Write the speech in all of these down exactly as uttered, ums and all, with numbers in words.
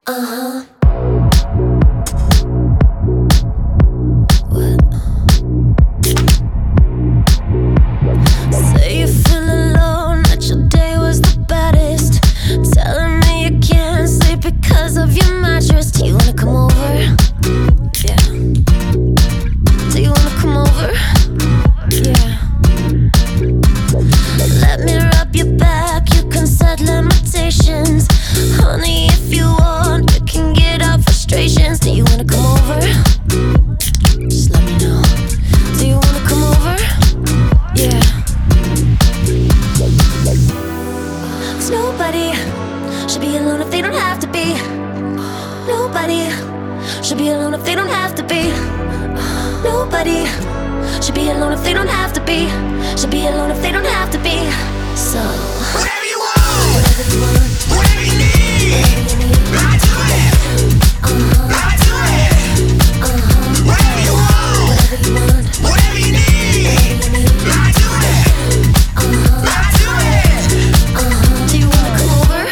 Uh-huh. Say you feel alone, that your day was the baddest. Telling me you can't sleep because of your mattress. Do you wanna come over? Yeah. Do you wanna come over? Yeah. Let me rub your back, you can set limitations. Honey, if you want, you can get out frustrations. Do you wanna come over? Just let me know. Do you wanna come over? Yeah. 'Cause nobody should be alone if they don't have to be. Nobody should be alone if they don't have to be. Nobody should be alone if they don't have to be. Should be alone if they don't have to be. So whatever you want, whatever you want, whatever you need, whatever you need, I do it, uh-huh, I do it. uh-huh. Whatever you want, Whatever you want, whatever you need, whatever you need, I do it, uh-huh, I do it. uh-huh. Do you wanna come over?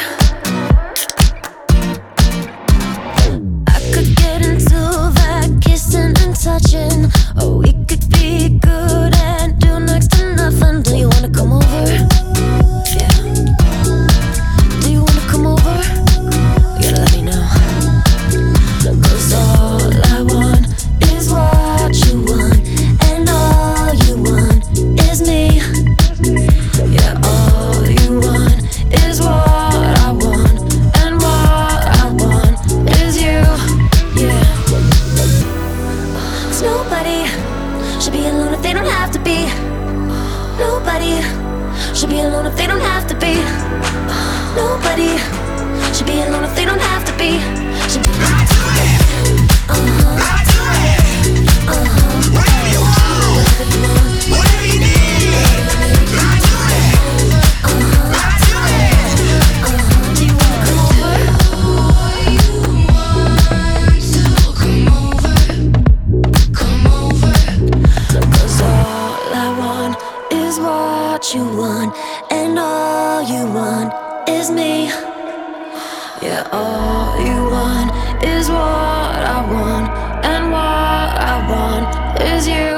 I could get into that kissing and touching, or we could be good and do next to nothing. Do you wanna come over? Yeah. Do you wanna come over? You gotta let me know. 'Cause all I want is what you want, and all you want is me. Yeah, all you want is what I want, and what I want is you. Yeah. 'Cause nobody should be alone if they don't have to be. Nobody should be alone if they don't have to be. Nobody should be alone if they don't have to be. Should be. I do it, Uh-huh, I do it. uh-huh. Whatever you want, Whatever you want, whatever you need, I do it, uh-huh, I do it. uh-huh. Do you wanna come over? Cause all I want is what you want, and all you want is me. Yeah, all you want is what I want, and what I want is you.